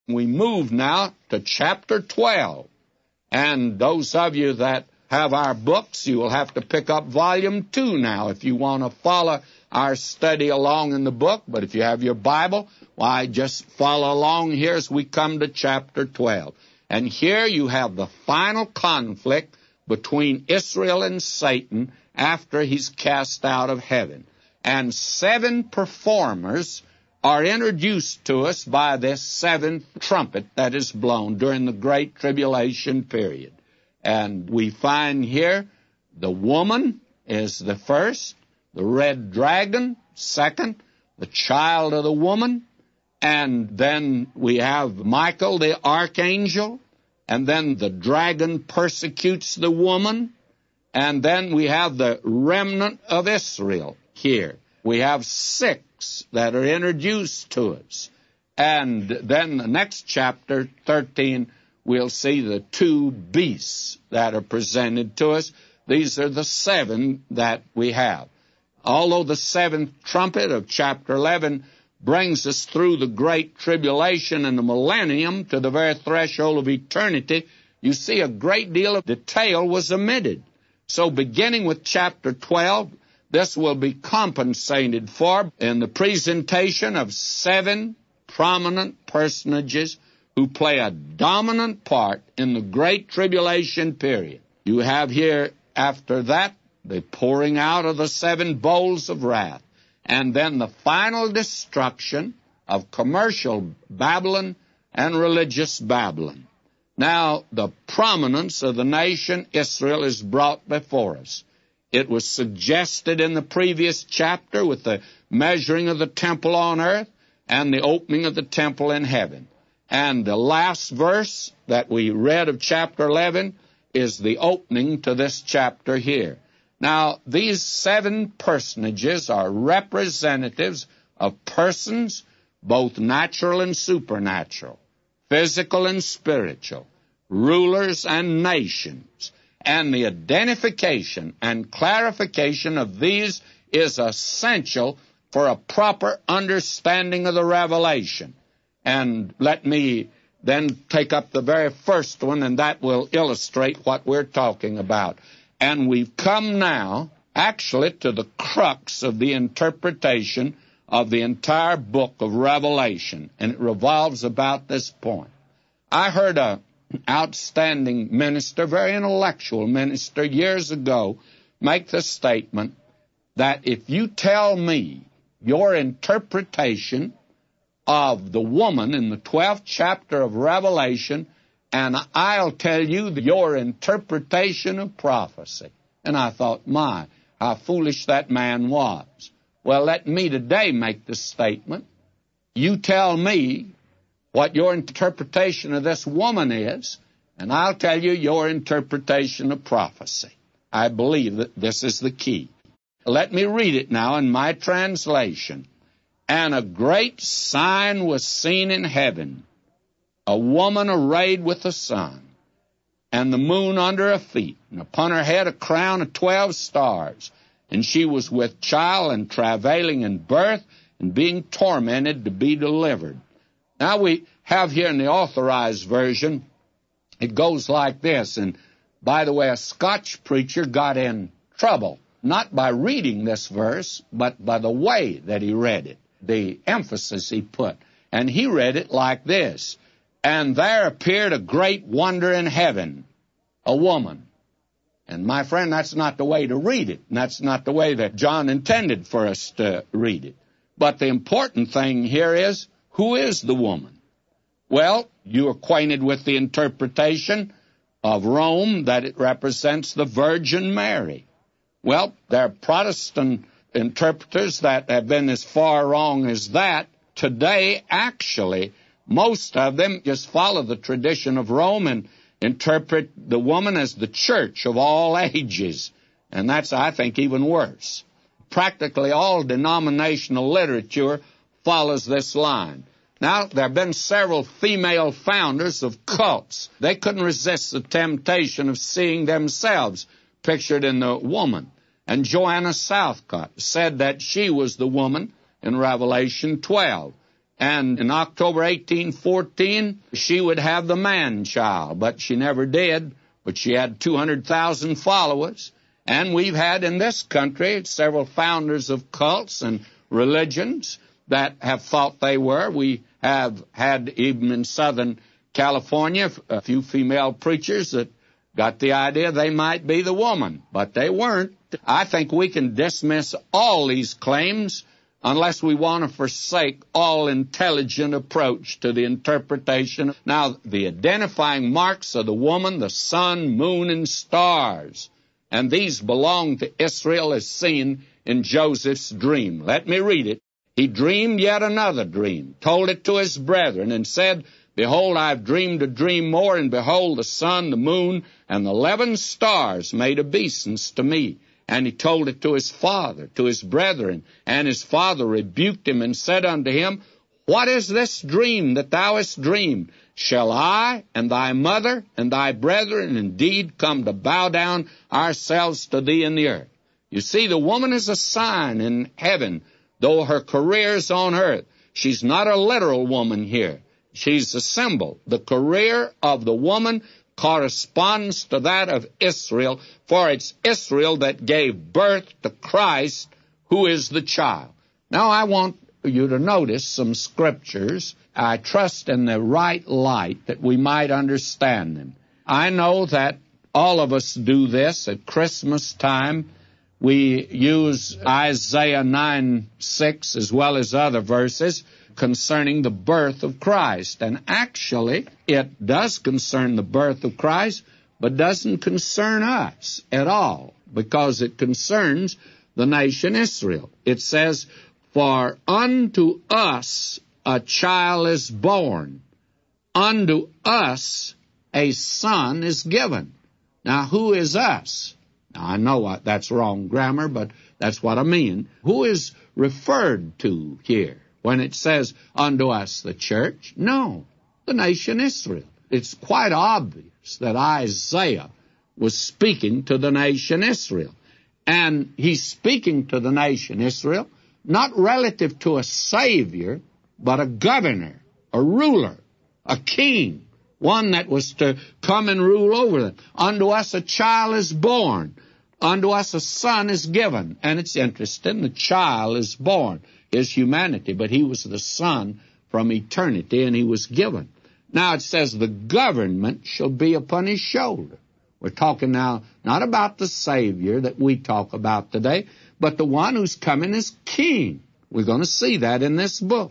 We move now to chapter 12. And those of you that have our books, you will have to pick up volume 2 now if you want to follow our study along in the book. But if you have your Bible, why, just follow along here as we come to chapter 12. And here you have the final conflict between Israel and Satan after he's cast out of heaven. And 7 performers are introduced to us by this 7th trumpet that is blown during the Great Tribulation period. And we find here the woman is the first, the red dragon second, the child of the woman, and then we have Michael the archangel, and then the dragon persecutes the woman, and then we have the remnant of Israel here. We have 6 that are introduced to us. And then the next chapter, 13, we'll see the 2 beasts that are presented to us. These are the 7 that we have. Although the 7th trumpet of chapter 11 brings us through the Great Tribulation and the millennium to the very threshold of eternity, you see a great deal of detail was omitted. So beginning with chapter 12, this will be compensated for in the presentation of 7 prominent personages who play a dominant part in the Great Tribulation period. You have here, after that, the pouring out of the 7 bowls of wrath, and then the final destruction of commercial Babylon and religious Babylon. Now, the prominence of the nation Israel is brought before us. It was suggested in the previous chapter with the measuring of the temple on earth and the opening of the temple in heaven. And the last verse that we read of chapter 11 is the opening to this chapter here. Now, these 7 personages are representatives of persons, both natural and supernatural, physical and spiritual, rulers and nations. And the identification and clarification of these is essential for a proper understanding of the revelation. And let me then take up the very first one, and that will illustrate what we're talking about. And we've come now, actually, to the crux of the interpretation of the entire book of Revelation, and it revolves about this point. I heard an outstanding minister, very intellectual minister, years ago, make the statement that if you tell me your interpretation of the woman in the 12th chapter of Revelation, and I'll tell you your interpretation of prophecy. And I thought, my, how foolish that man was. Well, let me today make the statement. You tell me what your interpretation of this woman is, and I'll tell you your interpretation of prophecy. I believe that this is the key. Let me read it now in my translation. And a great sign was seen in heaven, a woman arrayed with the sun, and the moon under her feet, and upon her head a crown of 12 stars. And she was with child and travailing in birth, and being tormented to be delivered. Now we have here in the Authorized Version, it goes like this. And by the way, a Scotch preacher got in trouble, not by reading this verse, but by the way that he read it, the emphasis he put. And he read it like this. And there appeared a great wonder in heaven, a woman. And my friend, that's not the way to read it. And that's not the way that John intended for us to read it. But the important thing here is, who is the woman? Well, you're acquainted with the interpretation of Rome that it represents the Virgin Mary. Well, there are Protestant interpreters that have been as far wrong as that. Today, actually, most of them just follow the tradition of Rome and interpret the woman as the church of all ages. And that's, I think, even worse. Practically all denominational literature follows this line. Now, there have been several female founders of cults. They couldn't resist the temptation of seeing themselves pictured in the woman. And Joanna Southcott said that she was the woman in Revelation 12. And in October 1814, she would have the man-child, but she never did. But she had 200,000 followers. And we've had in this country several founders of cults and religions that have thought they were. We have had, even in Southern California, a few female preachers that got the idea they might be the woman, but they weren't. I think we can dismiss all these claims unless we want to forsake all intelligent approach to the interpretation. Now, the identifying marks of the woman, the sun, moon, and stars, and these belong to Israel as seen in Joseph's dream. Let me read it. He dreamed yet another dream, told it to his brethren, and said, Behold, I have dreamed a dream more, and behold, the sun, the moon, and the 11 stars made obeisance to me. And he told it to his father, to his brethren. And his father rebuked him and said unto him, What is this dream that thou hast dreamed? Shall I and thy mother and thy brethren indeed come to bow down ourselves to thee in the earth? You see, the woman is a sign in heaven, though her career is on earth. She's not a literal woman here. She's a symbol. The career of the woman corresponds to that of Israel, for it's Israel that gave birth to Christ, who is the child. Now, I want you to notice some scriptures. I trust in the right light that we might understand them. I know that all of us do this at Christmas time. We use Isaiah 9:6 as well as other verses concerning the birth of Christ. And actually, it does concern the birth of Christ, but doesn't concern us at all, because it concerns the nation Israel. It says, For unto us a child is born, unto us a son is given. Now, who is us? Now, I know that's wrong grammar, but that's what I mean. Who is referred to here when it says unto us, the church? No, the nation Israel. It's quite obvious that Isaiah was speaking to the nation Israel. And he's speaking to the nation Israel not relative to a savior, but a governor, a ruler, a king, one that was to come and rule over them. Unto us a child is born. Unto us a son is given. And it's interesting, the child is born, his humanity, but he was the son from eternity, and he was given. Now it says the government shall be upon his shoulder. We're talking now not about the Savior that we talk about today, but the one who's coming as king. We're going to see that in this book.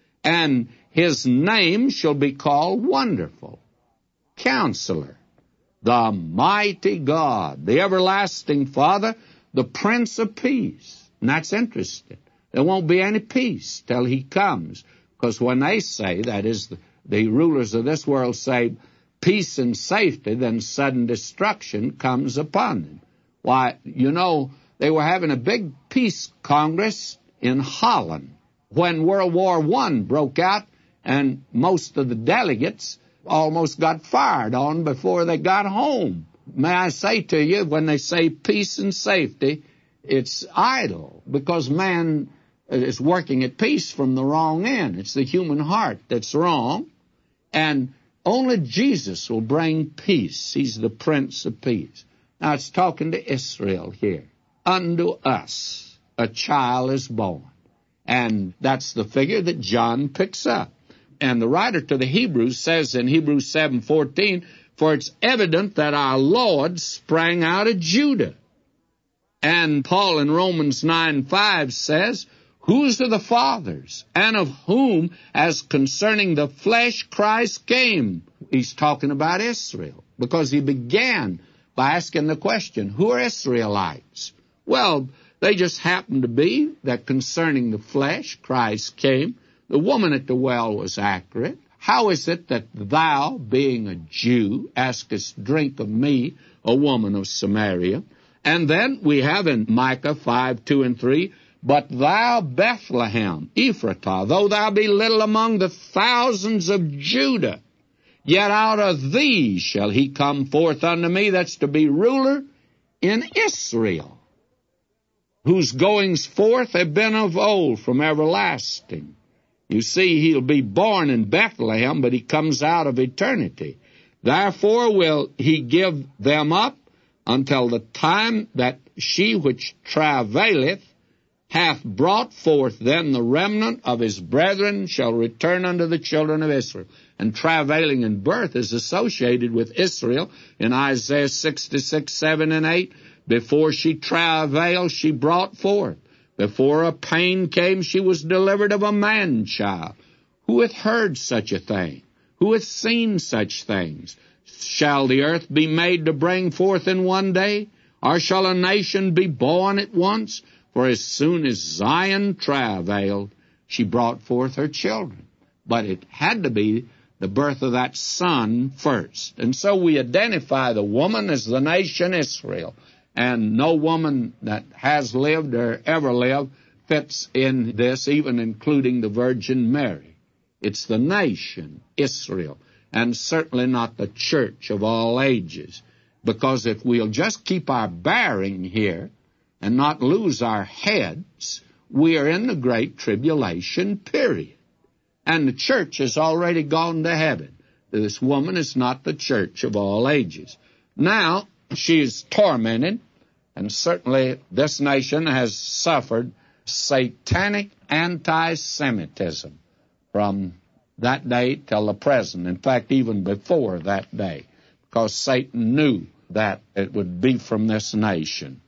And his name shall be called Wonderful, Counselor, the Mighty God, the Everlasting Father, the Prince of Peace. And that's interesting. There won't be any peace till he comes, because when they say, that is, the rulers of this world say, peace and safety, then sudden destruction comes upon them. Why, you know, they were having a big peace congress in Holland when World War I broke out, and most of the delegates almost got fired on before they got home. May I say to you, when they say peace and safety, it's idle, because man is working at peace from the wrong end. It's the human heart that's wrong, and only Jesus will bring peace. He's the Prince of Peace. Now, it's talking to Israel here. Unto us a child is born. And that's the figure that John picks up. And the writer to the Hebrews says in Hebrews 7:14, For it's evident that our Lord sprang out of Judah. And Paul in Romans 9:5 says, Whose are the fathers, and of whom, as concerning the flesh, Christ came? He's talking about Israel, because he began by asking the question, who are Israelites? Well, they just happen to be that concerning the flesh, Christ came. The woman at the well was accurate. How is it that thou, being a Jew, askest drink of me, a woman of Samaria? And then we have in Micah 5:2 and 3, But thou, Bethlehem, Ephratah, though thou be little among the thousands of Judah, yet out of thee shall he come forth unto me, that's to be ruler in Israel, whose goings forth have been of old from everlasting. You see, he'll be born in Bethlehem, but he comes out of eternity. Therefore will he give them up until the time that she which travaileth hath brought forth. Then the remnant of his brethren shall return unto the children of Israel. And travailing in birth is associated with Israel in Isaiah 66, 7, and 8. Before she travailed, she brought forth. Before a pain came, she was delivered of a man-child. Who hath heard such a thing? Who hath seen such things? Shall the earth be made to bring forth in one day? Or shall a nation be born at once? For as soon as Zion travailed, she brought forth her children. But it had to be the birth of that son first. And so we identify the woman as the nation Israel. And no woman that has lived or ever lived fits in this, even including the Virgin Mary. It's the nation Israel, and certainly not the church of all ages. Because if we'll just keep our bearing here and not lose our heads, we are in the Great Tribulation period. And the church has already gone to heaven. This woman is not the church of all ages. Now, she is tormented, and certainly this nation has suffered satanic anti-Semitism from that day till the present. In fact, even before that day, because Satan knew that it would be from this nation.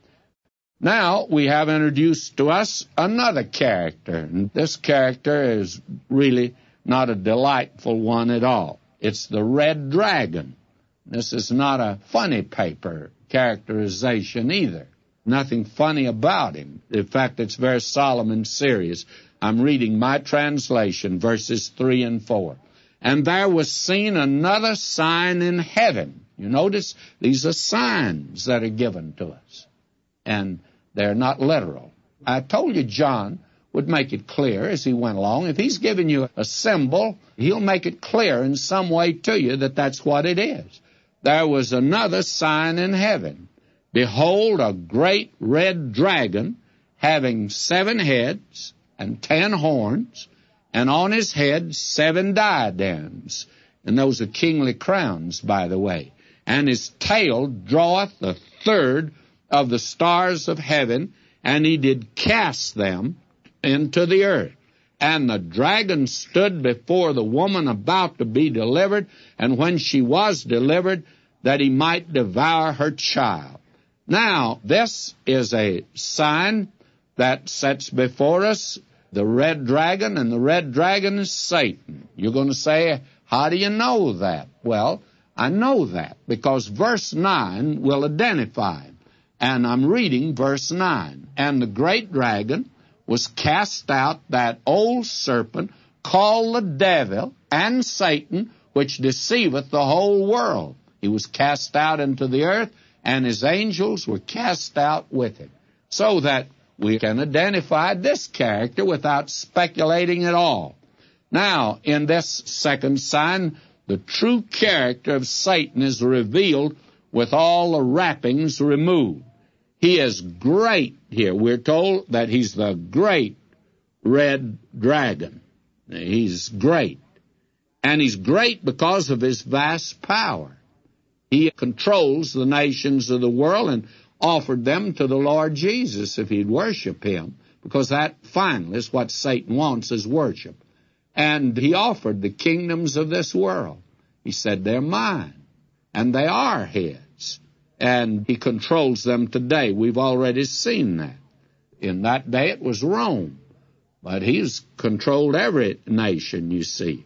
Now, we have introduced to us another character, and this character is really not a delightful one at all. It's the red dragon. This is not a funny paper characterization either. Nothing funny about him. In fact, it's very solemn and serious. I'm reading my translation, verses 3 and 4. And there was seen another sign in heaven. You notice these are signs that are given to us. And they're not literal. I told you John would make it clear as he went along. If he's giving you a symbol, he'll make it clear in some way to you that that's what it is. There was another sign in heaven. Behold, a great red dragon, having 7 heads and 10 horns, and on his head 7 diadems. And those are kingly crowns, by the way. And his tail draweth the third of the stars of heaven, and he did cast them into the earth. And the dragon stood before the woman about to be delivered, and when she was delivered, that he might devour her child. Now, this is a sign that sets before us the red dragon, and the red dragon is Satan. You're going to say, how do you know that? Well, I know that because verse 9 will identify him. And I'm reading verse 9. And the great dragon was cast out, that old serpent, called the devil and Satan, which deceiveth the whole world. He was cast out into the earth, and his angels were cast out with him. So that we can identify this character without speculating at all. Now, in this second sign, the true character of Satan is revealed with all the wrappings removed. He is great here. We're told that he's the great red dragon. He's great. And he's great because of his vast power. He controls the nations of the world and offered them to the Lord Jesus if he'd worship him, because that finally is what Satan wants, is worship. And he offered the kingdoms of this world. He said, they're mine, and they are his. And he controls them today. We've already seen that. In that day it was Rome, but he's controlled every nation, you see.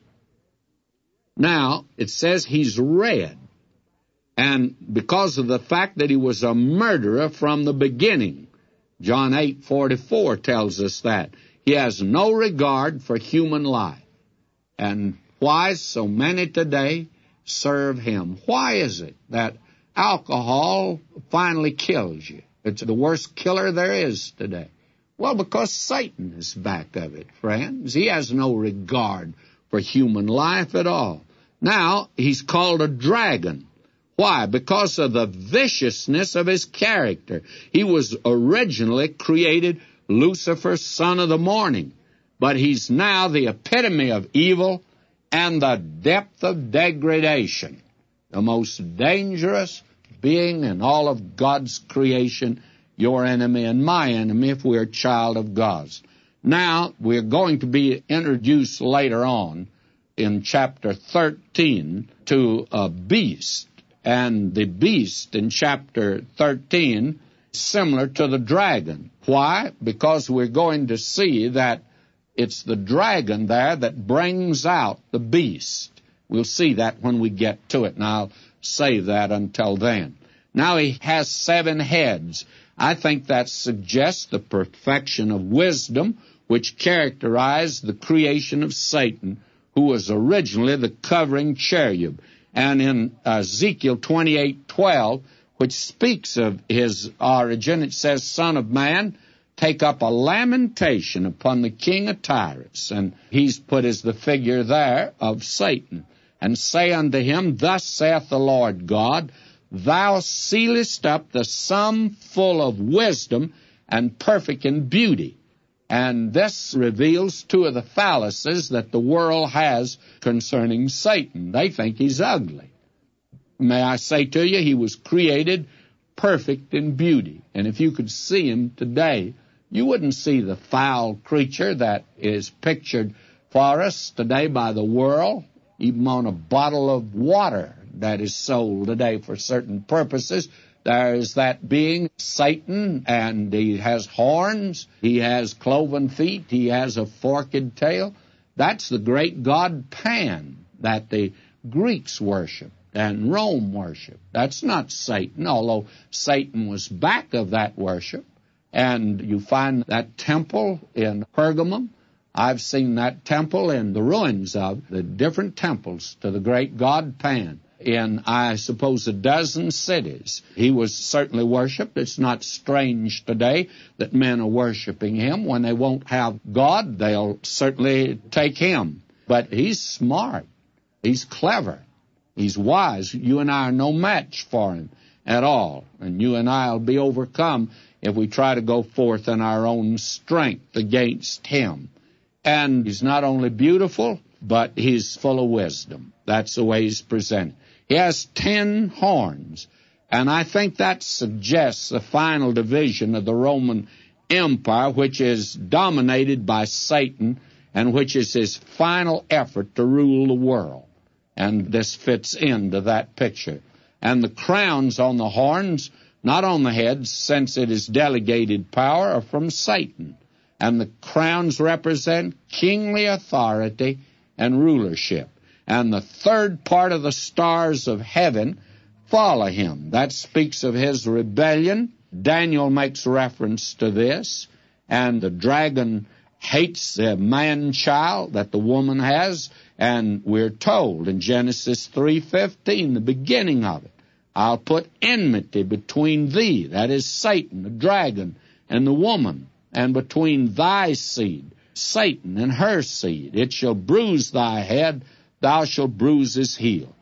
Now, it says he's red. And because of the fact that he was a murderer from the beginning, John 8:44 tells us that. He has no regard for human life. And why so many today serve him? Why is it that alcohol finally kills you? It's the worst killer there is today. Well, because Satan is back of it, friends. He has no regard for human life at all. Now, he's called a dragon. Why? Because of the viciousness of his character. He was originally created Lucifer, son of the morning. but he's now the epitome of evil and the depth of degradation, the most dangerous being in all of God's creation, your enemy and my enemy if we're a child of God's. Now, we're going to be introduced later on in chapter 13 to a beast, and the beast in chapter 13 is similar to the dragon. Why? Because we're going to see that it's the dragon there that brings out the beast. We'll see that when we get to it, and I'll save that until then. Now he has 7 heads. I think that suggests the perfection of wisdom which characterized the creation of Satan, who was originally the covering cherub. And in Ezekiel 28:12, which speaks of his origin, it says, Son of man, take up a lamentation upon the king of Tyrus. And he's put as the figure there of Satan. And say unto him, Thus saith the Lord God, Thou sealest up the sum full of wisdom and perfect in beauty. And this reveals 2 of the fallacies that the world has concerning Satan. They think he's ugly. May I say to you, he was created perfect in beauty. And if you could see him today, you wouldn't see the foul creature that is pictured for us today by the world, even on a bottle of water that is sold today for certain purposes. There is that being, Satan, and he has horns, he has cloven feet, he has a forked tail. That's the great god Pan that the Greeks worship and Rome worship. That's not Satan, although Satan was back of that worship. And you find that temple in Pergamum. I've seen that temple in the ruins of the different temples to the great god Pan in, I suppose, a dozen cities. He was certainly worshipped. It's not strange today that men are worshiping him. When they won't have God, they'll certainly take him. But he's smart. He's clever. He's wise. You and I are no match for him at all. And you and I will be overcome if we try to go forth in our own strength against him. And he's not only beautiful, but he's full of wisdom. That's the way he's presented. He has 10 horns, and I think that suggests the final division of the Roman Empire, which is dominated by Satan, and which is his final effort to rule the world. And this fits into that picture. And the crowns on the horns, not on the heads, since it is delegated power, are from Satan. And the crowns represent kingly authority and rulership. And the third part of the stars of heaven follow him. That speaks of his rebellion. Daniel makes reference to this. And the dragon hates the man-child that the woman has. And we're told in Genesis 3:15, the beginning of it, I'll put enmity between thee, that is Satan, the dragon, and the woman, and between thy seed, Satan, and her seed. It shall bruise thy head, thou shalt bruise his heel.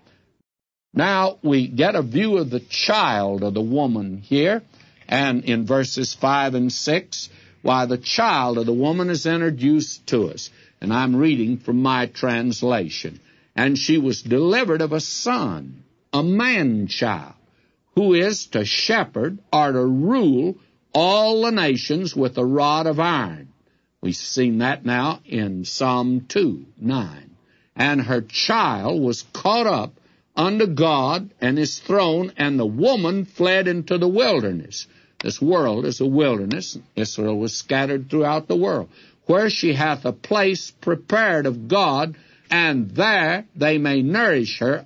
Now we get a view of the child of the woman here, and in verses 5 and 6, why the child of the woman is introduced to us. And I'm reading from my translation. And she was delivered of a son, a man-child, who is to shepherd or to rule all the nations with a rod of iron. We've seen that now in Psalm 2:9. And her child was caught up unto God and his throne, and the woman fled into the wilderness. This world is a wilderness. Israel was scattered throughout the world, where she hath a place prepared of God, and there they may nourish her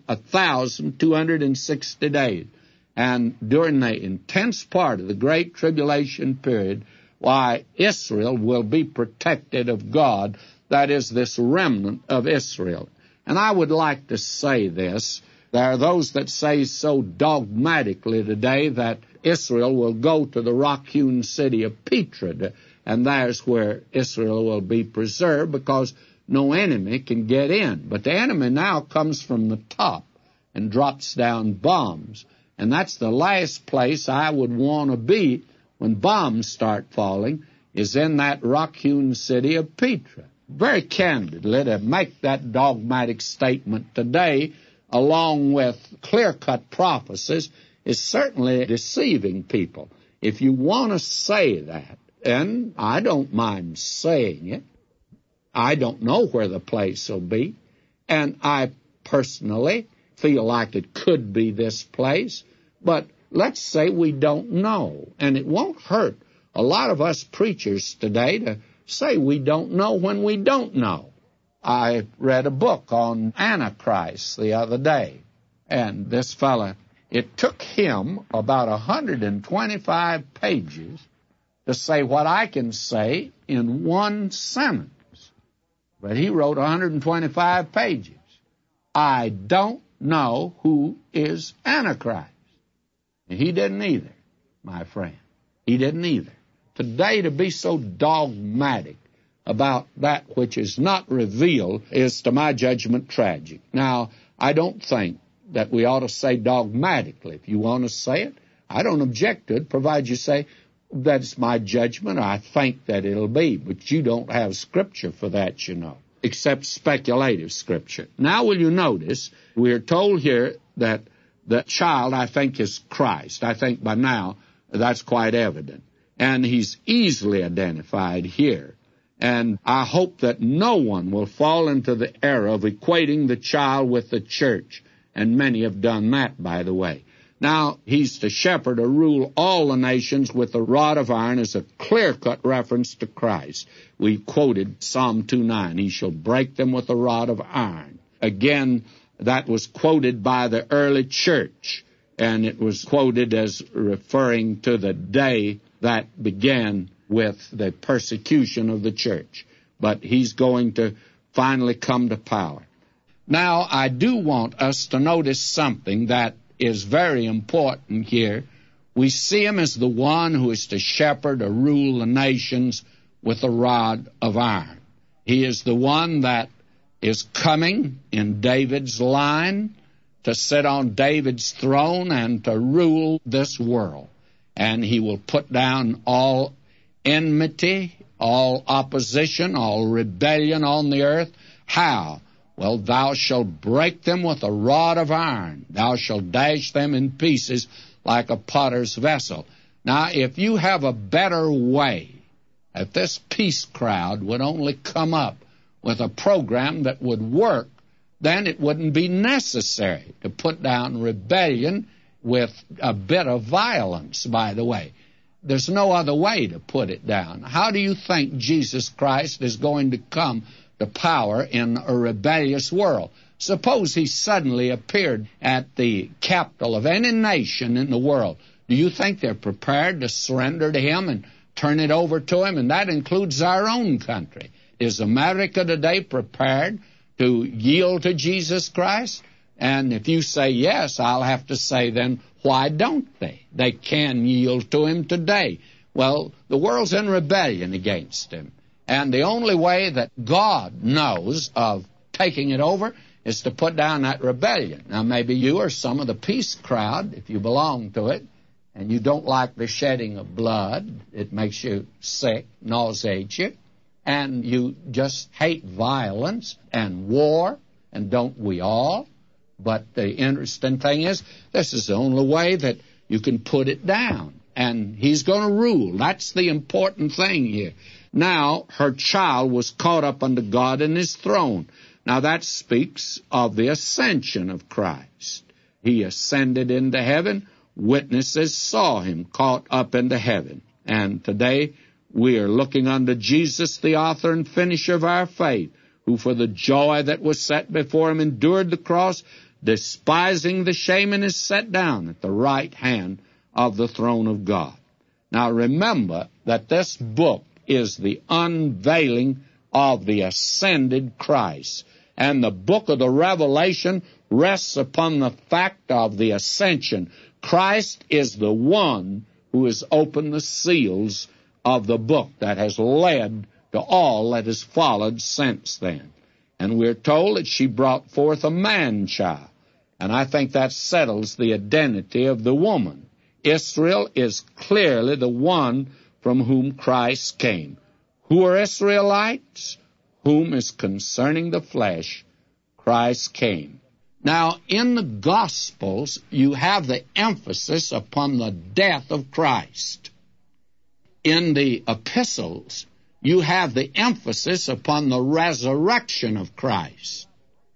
1,260 days. And during the intense part of the Great Tribulation period, why, Israel will be protected of God. That is, this remnant of Israel. And I would like to say this. There are those that say so dogmatically today that Israel will go to the rock-hewn city of Petra, and there's where Israel will be preserved because no enemy can get in. But the enemy now comes from the top and drops down bombs. And that's the last place I would want to be when bombs start falling, is in that rock-hewn city of Petra. very candidly, to make that dogmatic statement today, along with clear-cut prophecies, is certainly deceiving people. If you want to say that, and I don't mind saying it, I don't know where the place will be, and I personally feel like it could be this place, but let's say we don't know, and it won't hurt a lot of us preachers today to say we don't know when we don't know. I read a book on Antichrist the other day, and this fella, it took him about 125 pages to say what I can say in one sentence. But he wrote 125 pages. I don't know who is Antichrist. And he didn't either, my friend. He didn't either. Today, to be so dogmatic about that which is not revealed is, to my judgment, tragic. Now, I don't think that we ought to say dogmatically. If you want to say it, I don't object to it, provided you say, that's my judgment, I think that it'll be. But you don't have Scripture for that, you know, except speculative Scripture. Now, will you notice, we're told here that the child, I think, is Christ. I think by now that's quite evident. And he's easily identified here. And I hope that no one will fall into the error of equating the child with the church. And many have done that, by the way. Now, he's to shepherd or rule all the nations with a rod of iron as a clear-cut reference to Christ. We quoted Psalm 2:9. He shall break them with a rod of iron. Again, that was quoted by the early church, and it was quoted as referring to the day that began with the persecution of the church. But he's going to finally come to power. Now, I do want us to notice something that is very important here. We see him as the one who is to shepherd or rule the nations with a rod of iron. He is the one that is coming in David's line to sit on David's throne and to rule this world. And he will put down all enmity, all opposition, all rebellion on the earth. How? Well, thou shalt break them with a rod of iron. Thou shalt dash them in pieces like a potter's vessel. Now, if you have a better way, if this peace crowd would only come up with a program that would work, then it wouldn't be necessary to put down rebellion with a bit of violence, by the way. There's no other way to put it down. How do you think Jesus Christ is going to come to power in a rebellious world? Suppose he suddenly appeared at the capital of any nation in the world. Do you think they're prepared to surrender to him and turn it over to him? And that includes our own country. Is America today prepared to yield to Jesus Christ? And if you say yes, I'll have to say then, why don't they? They can yield to him today. Well, the world's in rebellion against him. And the only way that God knows of taking it over is to put down that rebellion. Now, maybe you or some of the peace crowd, if you belong to it, and you don't like the shedding of blood, it makes you sick, nauseates you, and you just hate violence and war, and don't we all? But the interesting thing is, this is the only way that you can put it down. And he's going to rule. That's the important thing here. Now, her child was caught up unto God in his throne. Now, that speaks of the ascension of Christ. He ascended into heaven. Witnesses saw him caught up into heaven. And today, we are looking unto Jesus, the author and finisher of our faith, who for the joy that was set before him endured the cross, despising the shame, and is set down at the right hand of the throne of God. Now remember that this book is the unveiling of the ascended Christ. And the book of the Revelation rests upon the fact of the ascension. Christ is the one who has opened the seals of the book that has led to all that has followed since then. And we're told that she brought forth a man-child. And I think that settles the identity of the woman. Israel is clearly the one from whom Christ came. Who are Israelites? whom is concerning the flesh Christ came. Now, in the Gospels, you have the emphasis upon the death of Christ. In the epistles, you have the emphasis upon the resurrection of Christ.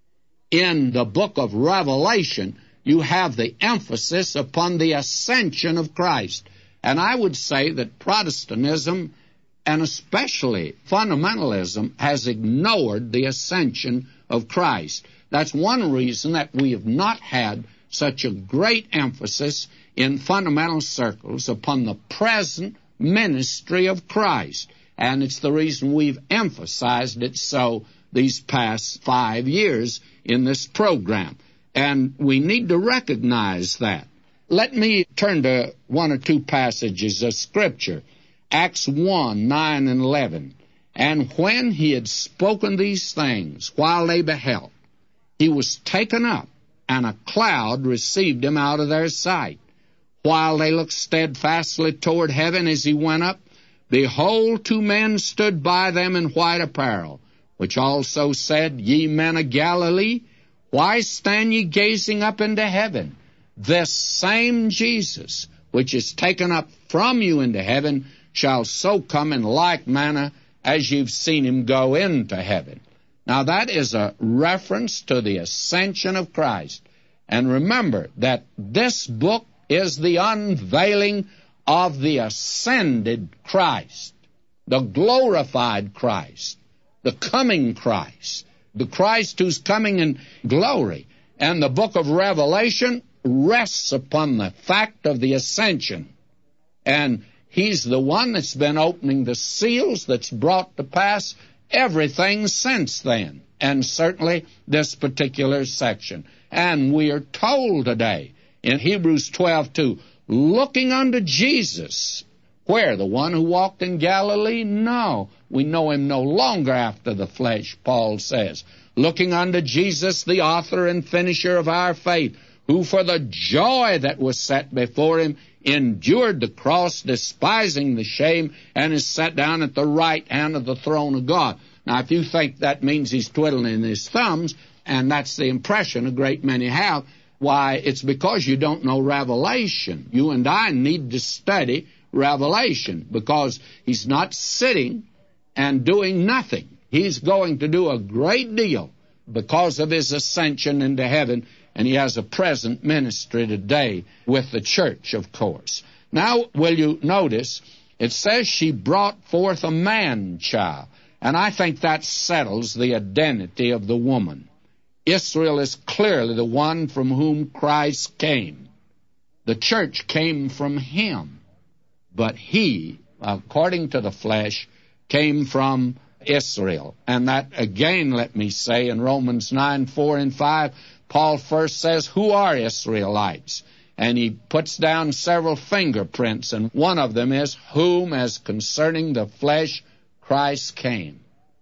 In the book of Revelation, you have the emphasis upon the ascension of Christ. And I would say that Protestantism, and especially fundamentalism, has ignored the ascension of Christ. That's one reason that we have not had such a great emphasis in fundamental circles upon the present ministry of Christ. And it's the reason we've emphasized it so these past 5 years in this program. And we need to recognize that. Let me turn to one or two passages of Scripture. Acts 1, 9 and 11. And when he had spoken these things, while they beheld, he was taken up, and a cloud received him out of their sight. While they looked steadfastly toward heaven as he went up, behold, 2 men stood by them in white apparel, which also said, Ye men of Galilee, why stand ye gazing up into heaven? This same Jesus, which is taken up from you into heaven, shall so come in like manner as you've seen him go into heaven. Now that is a reference to the ascension of Christ. And remember that this book is the unveiling of the ascended Christ, the glorified Christ, the coming Christ, the Christ who's coming in glory. And the book of Revelation rests upon the fact of the ascension. And he's the one that's been opening the seals, that's brought to pass everything since then, and certainly this particular section. And we are told today in Hebrews 12:2, looking unto Jesus, where? The one who walked in Galilee? No. We know him no longer after the flesh, Paul says. Looking unto Jesus, the author and finisher of our faith, who for the joy that was set before him endured the cross, despising the shame, and is set down at the right hand of the throne of God. Now, if you think that means he's twiddling his thumbs, and that's the impression a great many have, why, it's because you don't know Revelation. You and I need to study Revelation, because he's not sitting and doing nothing. He's going to do a great deal because of his ascension into heaven, and he has a present ministry today with the church, of course. Now, will you notice, it says she brought forth a man-child, and I think that settles the identity of the woman. Israel is clearly the one from whom Christ came. The church came from him, but he, according to the flesh, came from Israel. And that, again, let me say, in Romans 9, 4 and 5, Paul first says, who are Israelites? And he puts down several fingerprints, and one of them is, whom, as concerning the flesh, Christ came.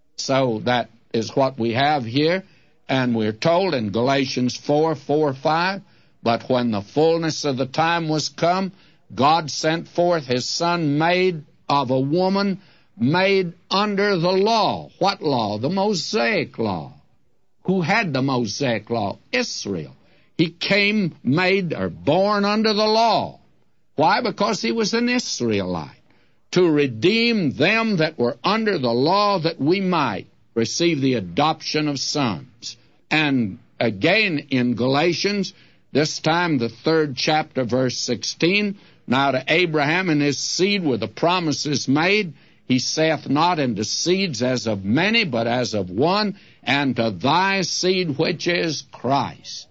So that is what we have here, and we're told in Galatians 4, 5, but when the fullness of the time was come, God sent forth his Son, made of a woman, made under the law. What law? The Mosaic law. Who had the Mosaic law? Israel. He came, made, or born under the law. Why? Because he was an Israelite. To redeem them that were under the law, that we might receive the adoption of sons. And again in Galatians, this time the 3rd chapter, verse 16, now to Abraham and his seed were the promises made. He saith not unto seeds as of many, but as of one, and to thy seed which is Christ.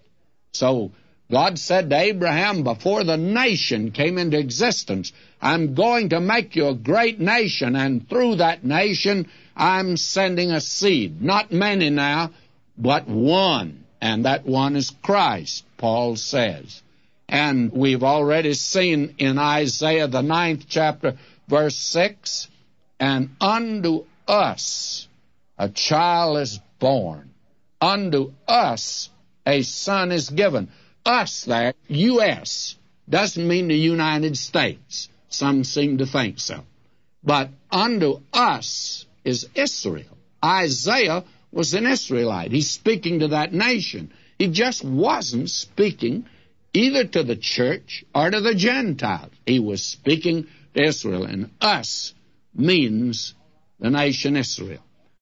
So God said to Abraham before the nation came into existence, I'm going to make you a great nation, and through that nation I'm sending a seed. Not many now, but one, and that one is Christ, Paul says. And we've already seen in Isaiah the 9th chapter, verse 6, and unto us a child is born. Unto us a son is given. Us there, U.S., doesn't mean the United States. Some seem to think so. But unto us is Israel. Isaiah was an Israelite. He's speaking to that nation. He just wasn't speaking either to the church or to the Gentiles. He was speaking to Israel, and us means the nation Israel.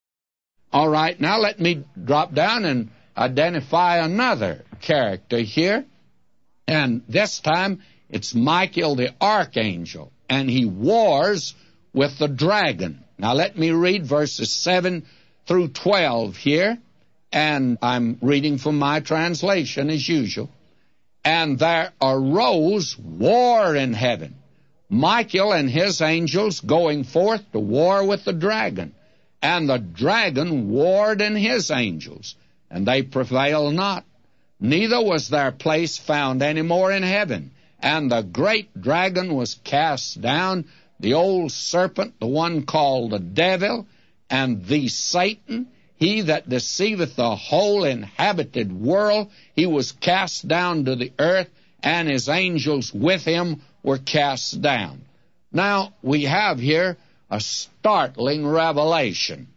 All right, now let me drop down and identify another character here, and this time it's Michael the archangel, and he wars with the dragon. Now let me read verses 7 through 12 here, and I'm reading from my translation as usual. And there arose war in heaven, Michael and his angels going forth to war with the dragon. And the dragon warred in his angels, and they prevailed not. Neither was their place found any more in heaven. And the great dragon was cast down, the old serpent, the one called the devil, and the Satan, he that deceiveth the whole inhabited world. He was cast down to the earth, and his angels with him were cast down. Now, we have here a startling revelation.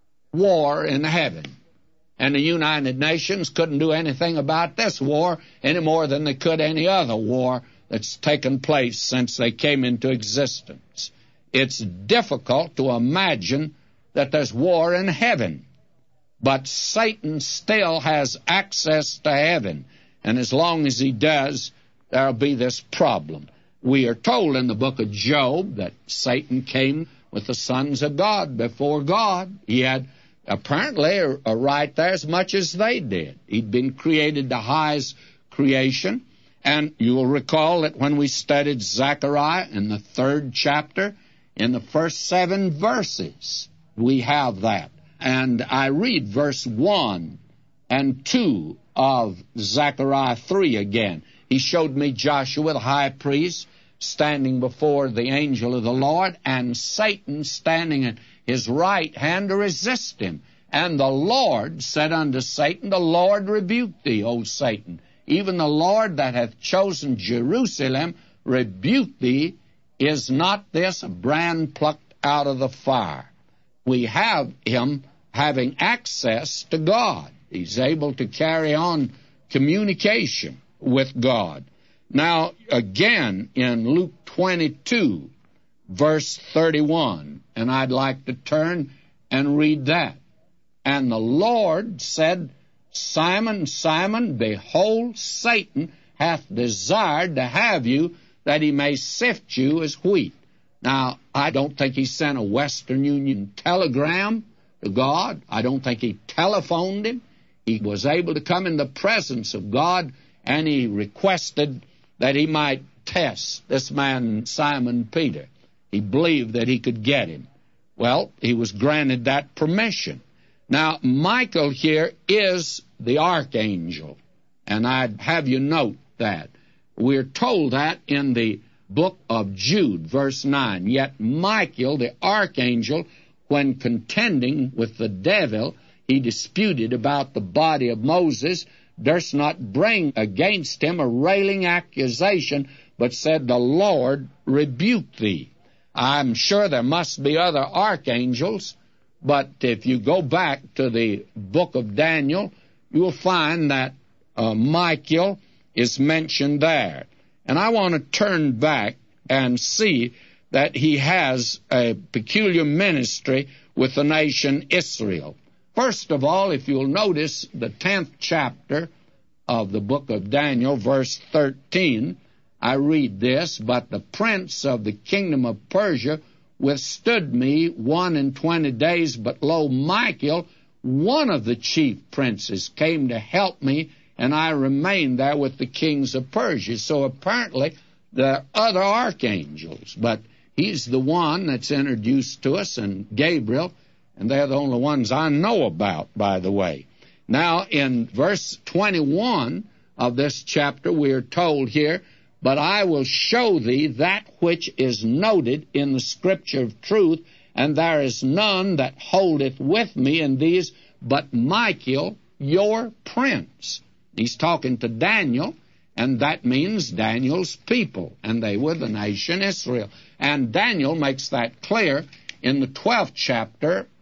War in heaven. And the United Nations couldn't do anything about this war any more than they could any other war that's taken place since they came into existence. It's difficult to imagine that there's war in heaven. But Satan still has access to heaven. And as long as he does, there'll be this problem. We are told in the book of Job that Satan came with the sons of God before God. He had apparently a right there as much as they did. He'd been created the highest creation. And you'll recall that when we studied Zechariah in the 3rd chapter, in the first 7 verses, we have that. And I read verse 1 and 2 of Zechariah 3 again. He showed me Joshua the high priest standing before the angel of the Lord, and Satan standing at his right hand to resist him. And the Lord said unto Satan, the Lord rebuke thee, O Satan. Even the Lord that hath chosen Jerusalem rebuke thee. Is not this a brand plucked out of the fire? We have him having access to God. He's able to carry on communication with God. Now, again, in Luke 22, verse 31, and I'd like to turn and read that. And the Lord said, Simon, Simon, behold, Satan hath desired to have you, that he may sift you as wheat. Now, I don't think he sent a Western Union telegram to God. I don't think he telephoned him. He was able to come in the presence of God, and he requested that he might test this man, Simon Peter. He believed that he could get him. Well, he was granted that permission. Now, Michael here is the archangel, and I'd have you note that. We're told that in the book of Jude, verse 9. Yet Michael, the archangel, when contending with the devil, he disputed about the body of Moses, durst not bring against him a railing accusation, but said, the Lord rebuke thee. I'm sure there must be other archangels, but if you go back to the book of Daniel, you will find that Michael is mentioned there. And I want to turn back and see that he has a peculiar ministry with the nation Israel. First of all, if you'll notice the 10th chapter of the book of Daniel, verse 13, I read this, but the prince of the kingdom of Persia withstood me 21 days, but lo, Michael, one of the chief princes, came to help me, and I remained there with the kings of Persia. So apparently there are other archangels, but he's the one that's introduced to us, and Gabriel, and they're the only ones I know about, by the way. Now, in verse 21 of this chapter, we are told here, but I will show thee that which is noted in the scripture of truth, and there is none that holdeth with me in these, but Michael, your prince. He's talking to Daniel, and that means Daniel's people, and they were the nation Israel. And Daniel makes that clear in the 12th chapter,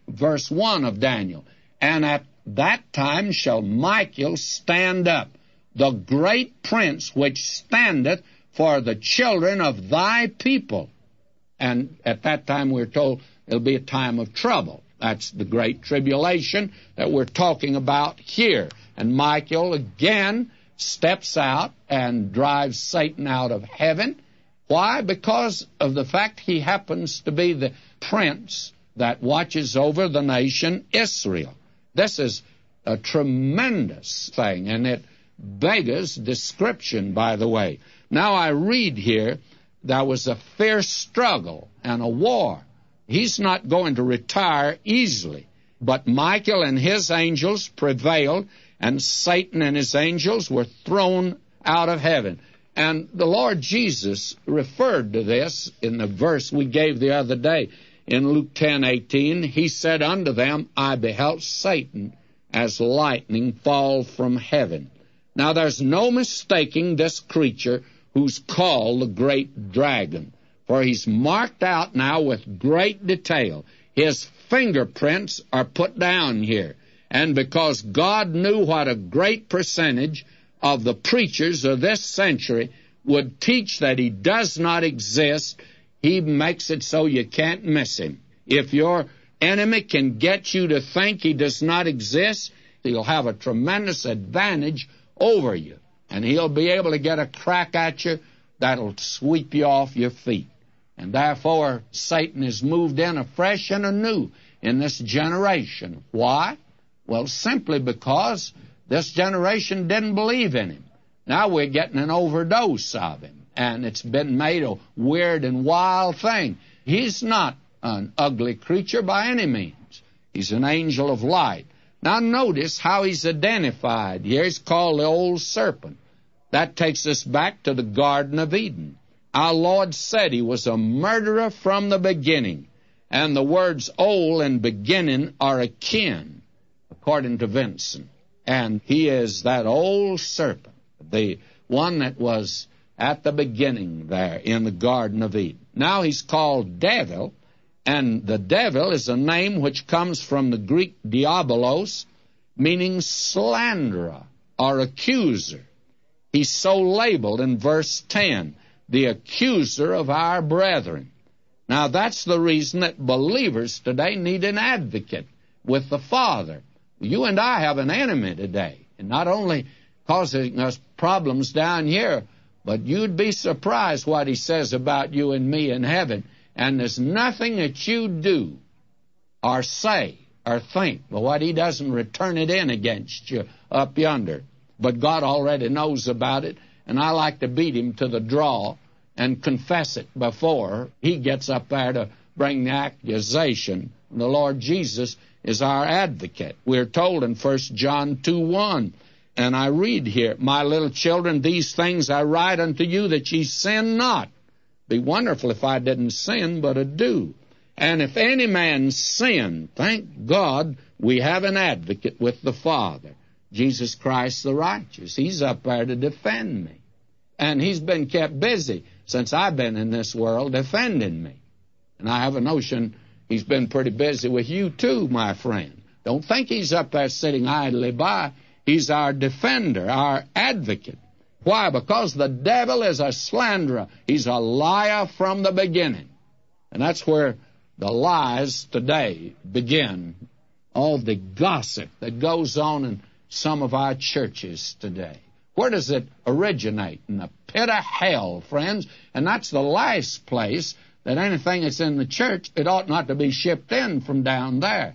verse 1 of Daniel. And at that time shall Michael stand up, the great prince which standeth for the children of thy people. And at that time we're told it'll be a time of trouble. That's the great tribulation that we're talking about here. And Michael again steps out and drives Satan out of heaven. Why? Because of the fact he happens to be the prince that watches over the nation Israel. This is a tremendous thing, and it beggars description, by the way. Now I read here, there was a fierce struggle and a war. He's not going to retire easily. But Michael and his angels prevailed, and Satan and his angels were thrown out of heaven. And the Lord Jesus referred to this in the verse we gave the other day. In Luke 10:18, he said unto them, I beheld Satan as lightning fall from heaven. Now there's no mistaking this creature who's called the great dragon, for he's marked out now with great detail. His fingerprints are put down here. And because God knew what a great percentage of the preachers of this century would teach that he does not exist, he makes it so you can't miss him. If your enemy can get you to think he does not exist, he'll have a tremendous advantage over you. And he'll be able to get a crack at you that'll sweep you off your feet. And therefore, Satan is moved in afresh and anew in this generation. Why? Well, simply because this generation didn't believe in him. Now we're getting an overdose of him, and it's been made a weird and wild thing. He's not an ugly creature by any means. He's an angel of light. Now notice how he's identified. Here he's called the old serpent. That takes us back to the Garden of Eden. Our Lord said he was a murderer from the beginning, and the words old and beginning are akin, according to Vincent. And he is that old serpent, the one that was at the beginning there in the Garden of Eden. Now he's called devil, and the devil is a name which comes from the Greek diabolos, meaning slanderer or accuser. He's so labeled in verse 10, the accuser of our brethren. Now that's the reason that believers today need an advocate with the Father. You and I have an enemy today, and not only causing us problems down here, but you'd be surprised what he says about you and me in heaven. And there's nothing that you do or say or think, but what he doesn't return it in against you up yonder. But God already knows about it, and I like to beat him to the draw and confess it before he gets up there to bring the accusation. The Lord Jesus is our advocate. We're told in 1 John 2:1, and I read here, my little children, these things I write unto you that ye sin not. Be wonderful if I didn't sin, but I do. And if any man sin, thank God we have an advocate with the Father, Jesus Christ the righteous. He's up there to defend me. And he's been kept busy since I've been in this world defending me. And I have a notion he's been pretty busy with you too, my friend. Don't think he's up there sitting idly by. He's our defender, our advocate. Why? Because the devil is a slanderer. He's a liar from the beginning. And that's where the lies today begin. All the gossip that goes on in some of our churches today. Where does it originate? In the pit of hell, friends. And that's the last place that anything that's in the church, it ought not to be shipped in from down there.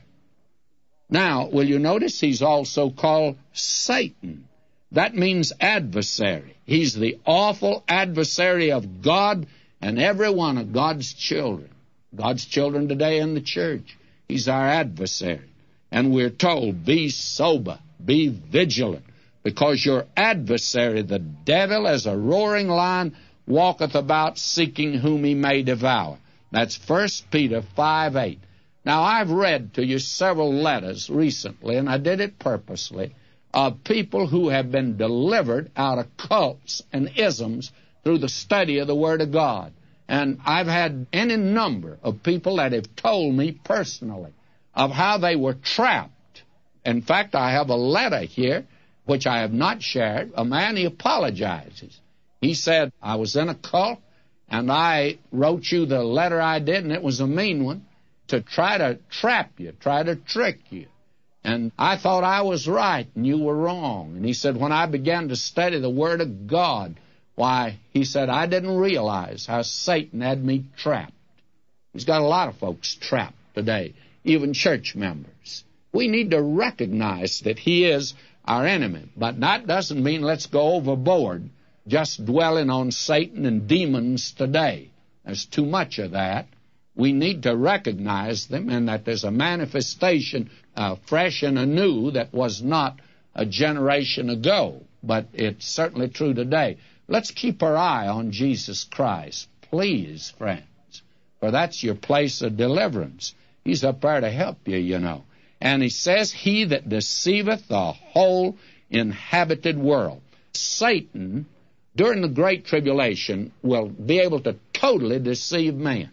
Now, will you notice he's also called Satan? That means adversary. He's the awful adversary of God and every one of God's children. God's children today in the church. He's our adversary. And we're told, be sober, be vigilant, because your adversary, the devil, as a roaring lion, walketh about seeking whom he may devour. That's 1 Peter 5:8. Now, I've read to you several letters recently, and I did it purposely, of people who have been delivered out of cults and isms through the study of the Word of God. And I've had any number of people that have told me personally of how they were trapped. In fact, I have a letter here, which I have not shared. A man, he apologizes. He said, I was in a cult, and I wrote you the letter I did, and it was a mean one, to try to trap you, try to trick you. And I thought I was right, and you were wrong. And he said, when I began to study the Word of God, why, he said, I didn't realize how Satan had me trapped. He's got a lot of folks trapped today, even church members. We need to recognize that he is our enemy. But that doesn't mean let's go overboard just dwelling on Satan and demons today. There's too much of that. We need to recognize them, and that there's a manifestation fresh and anew that was not a generation ago, but it's certainly true today. Let's keep our eye on Jesus Christ, please, friends, for that's your place of deliverance. He's up there to help you, you know. And he says, he that deceiveth the whole inhabited world. Satan, during the Great Tribulation, will be able to totally deceive man.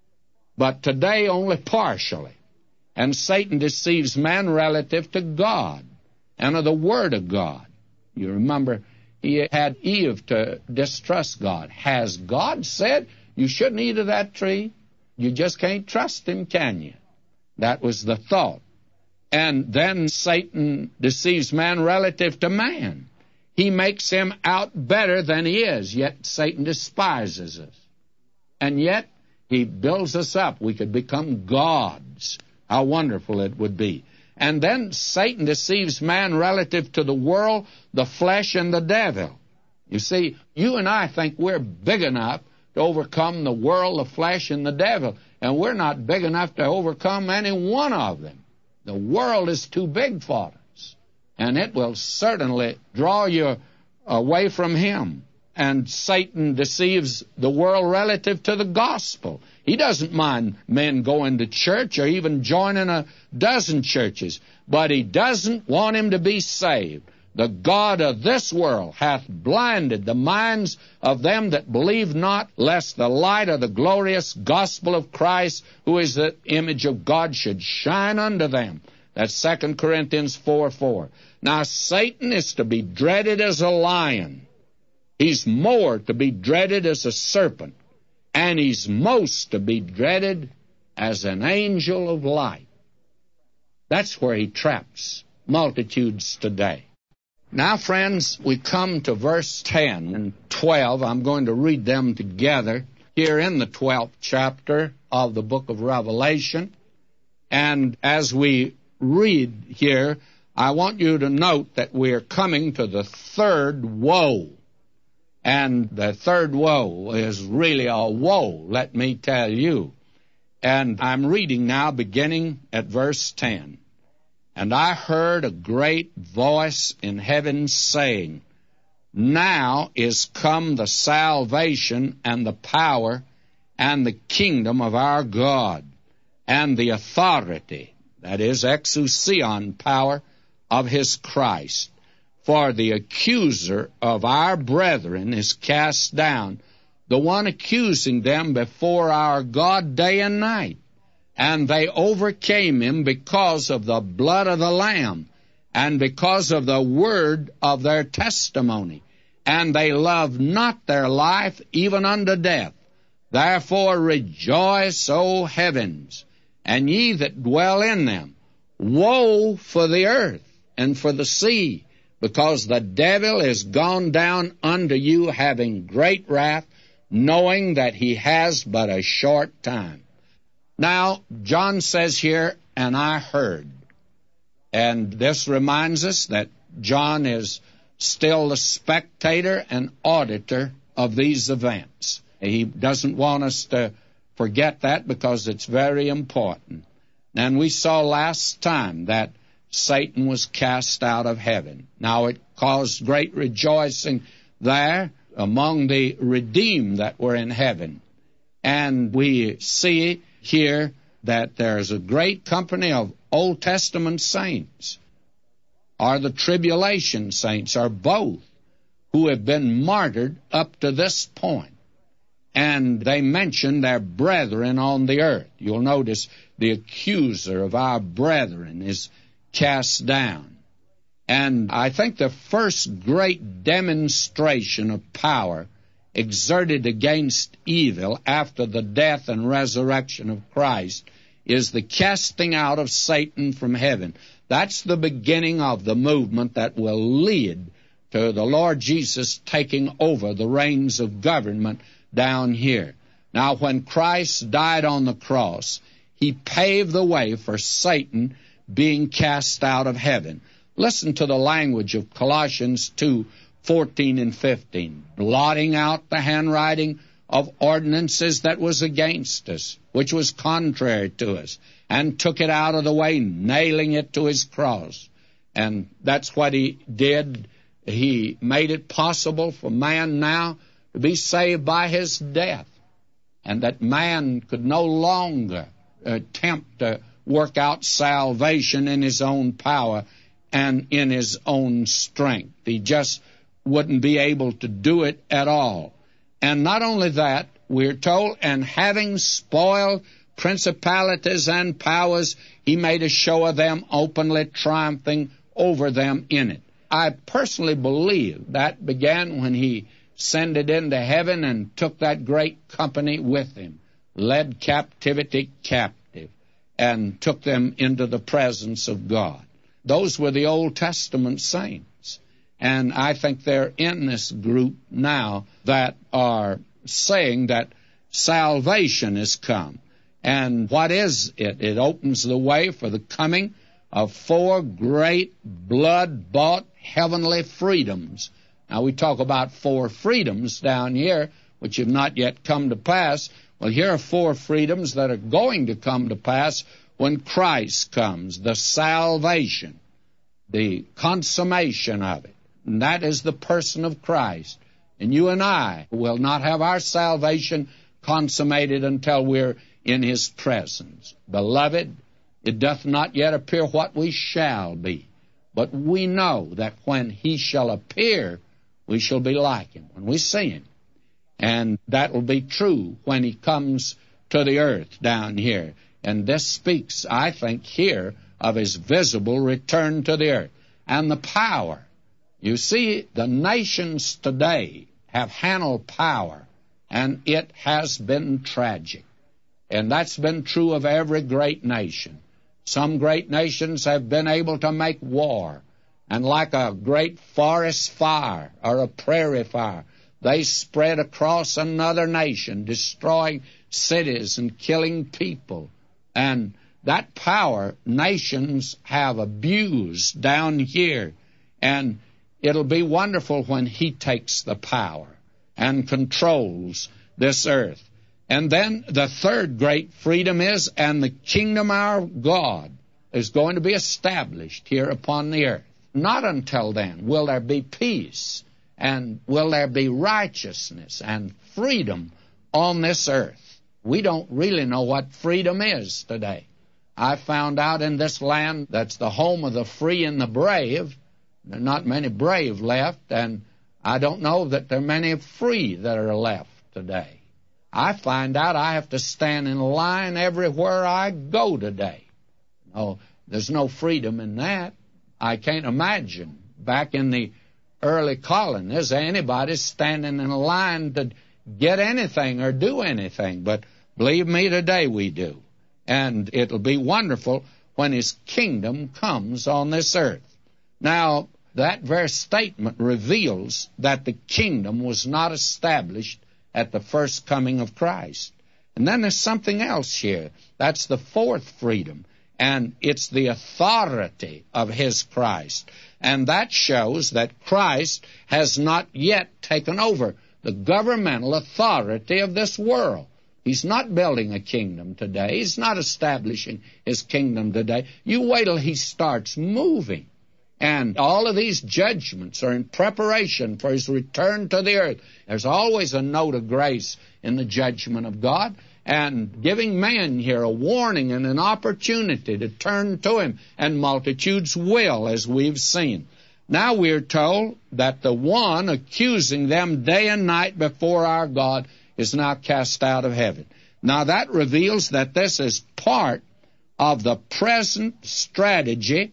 But today only partially. And Satan deceives man relative to God and of the Word of God. You remember, he had Eve to distrust God. Has God said you shouldn't eat of that tree? You just can't trust him, can you? That was the thought. And then Satan deceives man relative to man. He makes him out better than he is, yet Satan despises us. And yet he builds us up. We could become gods. How wonderful it would be. And then Satan deceives man relative to the world, the flesh, and the devil. You see, you and I think we're big enough to overcome the world, the flesh, and the devil. And we're not big enough to overcome any one of them. The world is too big for us. And it will certainly draw you away from him. And Satan deceives the world relative to the gospel. He doesn't mind men going to church or even joining a dozen churches, but he doesn't want him to be saved. The God of this world hath blinded the minds of them that believe not, lest the light of the glorious gospel of Christ, who is the image of God, should shine unto them. That's 2 Corinthians 4:4. Now, Satan is to be dreaded as a lion. He's more to be dreaded as a serpent, and he's most to be dreaded as an angel of light. That's where he traps multitudes today. Now, friends, we come to verse 10 and 12. I'm going to read them together here in the 12th chapter of the book of Revelation. And as we read here, I want you to note that we are coming to the third woe. And the third woe is really a woe, let me tell you. And I'm reading now beginning at verse 10. And I heard a great voice in heaven saying, Now is come the salvation and the power and the kingdom of our God, and the authority, that is, exousion power, of his Christ. For the accuser of our brethren is cast down, the one accusing them before our God day and night. And they overcame him because of the blood of the Lamb, and because of the word of their testimony. And they loved not their life even unto death. Therefore rejoice, O heavens, and ye that dwell in them. Woe for the earth and for the sea, because the devil is gone down unto you, having great wrath, knowing that he has but a short time. Now, John says here, and I heard. And this reminds us that John is still the spectator and auditor of these events. He doesn't want us to forget that because it's very important. And we saw last time that Satan was cast out of heaven. Now, it caused great rejoicing there among the redeemed that were in heaven. And we see here that there's a great company of Old Testament saints, or the tribulation saints, or both, who have been martyred up to this point. and they mention their brethren on the earth. You'll notice the accuser of our brethren is cast down. And I think the first great demonstration of power exerted against evil after the death and resurrection of Christ is the casting out of Satan from heaven. That's the beginning of the movement that will lead to the Lord Jesus taking over the reins of government down here. Now, when Christ died on the cross, he paved the way for Satan being cast out of heaven. Listen to the language of Colossians 2:14 and 15, blotting out the handwriting of ordinances that was against us, which was contrary to us, and took it out of the way, nailing it to his cross. And that's what he did. He made it possible for man now to be saved by his death, and that man could no longer attempt to work out salvation in his own power and in his own strength. He just wouldn't be able to do it at all. And not only that, we're told, and having spoiled principalities and powers, he made a show of them, openly triumphing over them in it. I personally believe that began when he ascended into heaven and took that great company with him, led captivity captive, and took them into the presence of God. Those were the Old Testament saints. And I think they're in this group now that are saying that salvation has come. And what is it? It opens the way for the coming of 4 great blood-bought heavenly freedoms. Now, we talk about 4 freedoms down here, which have not yet come to pass. Well, here are 4 freedoms that are going to come to pass when Christ comes, the salvation, the consummation of it. And that is the person of Christ. And you and I will not have our salvation consummated until we're in his presence. Beloved, it doth not yet appear what we shall be, but we know that when he shall appear, we shall be like him, when we see him. And that will be true when he comes to the earth down here. And this speaks, I think, here of his visible return to the earth and the power. You see, the nations today have handled power, and it has been tragic. And that's been true of every great nation. Some great nations have been able to make war, and like a great forest fire or a prairie fire, they spread across another nation, destroying cities and killing people. And that power nations have abused down here. And it'll be wonderful when he takes the power and controls this earth. And then the third great freedom is, and the kingdom of our God is going to be established here upon the earth. Not until then will there be peace, and will there be righteousness and freedom on this earth. We don't really know what freedom is today. I found out in this land that's the home of the free and the brave, there are not many brave left, and I don't know that there are many free that are left today. I find out I have to stand in line everywhere I go today. No, there's no freedom in that. I can't imagine back in the early colonies anybody standing in a line to get anything or do anything. But believe me, today we do. And it'll be wonderful when his kingdom comes on this earth. Now, that very statement reveals that the kingdom was not established at the first coming of Christ. And then there's something else here. That's the fourth freedom, and it's the authority of his Christ. And that shows that Christ has not yet taken over the governmental authority of this world. He's not building a kingdom today. He's not establishing his kingdom today. You wait till he starts moving. And all of these judgments are in preparation for his return to the earth. There's always a note of grace in the judgment of God, and giving man here a warning and an opportunity to turn to him, and multitudes will, as we've seen. Now we're told that the one accusing them day and night before our God is now cast out of heaven. Now that reveals that this is part of the present strategy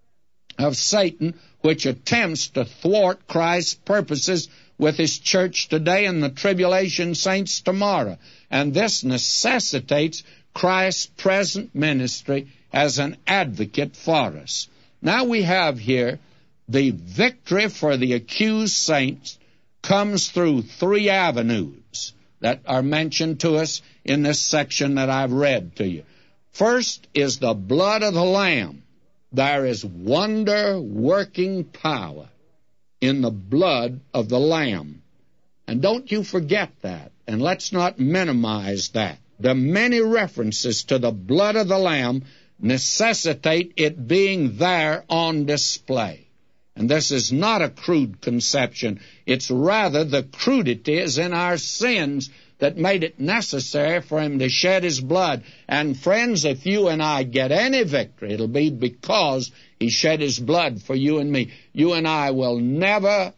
of Satan, which attempts to thwart Christ's purposes with his church today and the tribulation saints tomorrow. And this necessitates Christ's present ministry as an advocate for us. Now we have here the victory for the accused saints comes through three avenues that are mentioned to us in this section that I've read to you. First is the blood of the Lamb. There is wonder-working power in the blood of the Lamb. And don't you forget that, and let's not minimize that. The many references to the blood of the Lamb necessitate it being there on display. And this is not a crude conception. It's rather the crudities in our sins that made it necessary for him to shed his blood. And friends, if you and I get any victory, it'll be because he shed his blood for you and me. You and I will never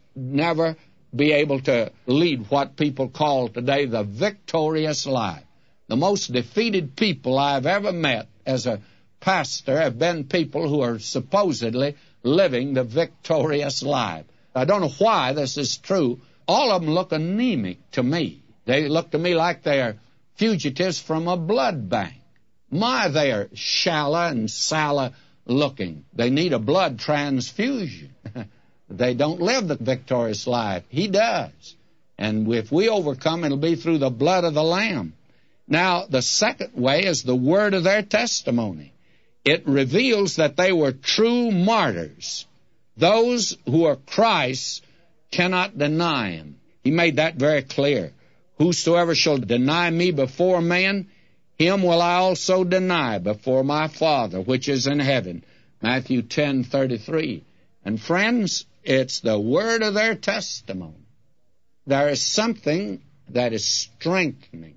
be able to lead what people call today the victorious life. The most defeated people I've ever met as a pastor have been people who are supposedly living the victorious life. I don't know why this is true. All of them look anemic to me. They look to me like they are fugitives from a blood bank. They are shallow and sallow looking. They need a blood transfusion. They don't live the victorious life. He does. And if we overcome, it'll be through the blood of the Lamb. Now, the second way is the word of their testimony. It reveals that they were true martyrs. Those who are Christ's cannot deny him. He made that very clear. Whosoever shall deny me before men, him will I also deny before my Father which is in heaven. Matthew 10:33. And friends, it's the word of their testimony. There is something that is strengthening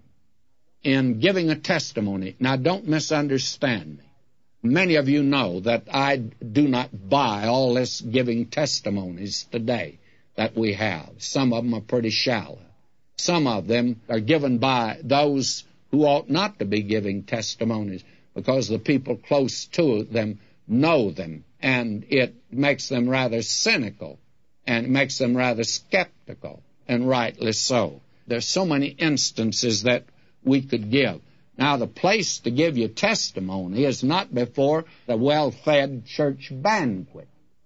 in giving a testimony. Now, don't misunderstand me. Many of you know that I do not buy all this giving testimonies today that we have. Some of them are pretty shallow. Some of them are given by those who ought not to be giving testimonies because the people close to them know them, and it makes them rather cynical, and it makes them rather skeptical, and rightly so. There's so many instances that we could give. Now, the place to give your testimony is not before the well-fed church banquet,